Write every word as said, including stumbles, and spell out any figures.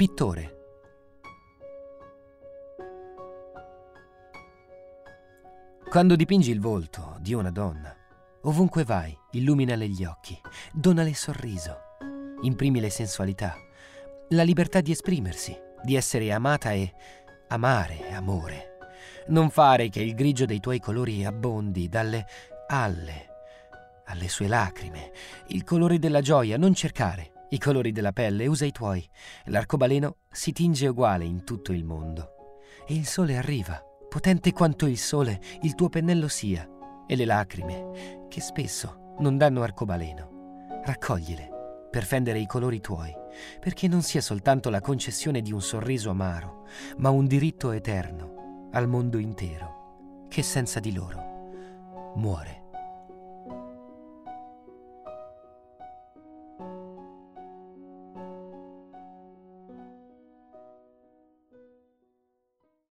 Pittore. Quando dipingi il volto di una donna, ovunque vai, illuminale gli occhi, donale sorriso, imprimile sensualità, la libertà di esprimersi, di essere amata e amare amore. Non fare che il grigio dei tuoi colori abbondi dalle alle alle sue lacrime, il colore della gioia, non cercare i colori della pelle, usa i tuoi. L'arcobaleno si tinge uguale in tutto il mondo. E il sole arriva, potente quanto il sole il tuo pennello sia, e le lacrime, che spesso non danno arcobaleno, raccoglile per fendere i colori tuoi, perché non sia soltanto la concessione di un sorriso amaro, ma un diritto eterno al mondo intero, che senza di loro muore.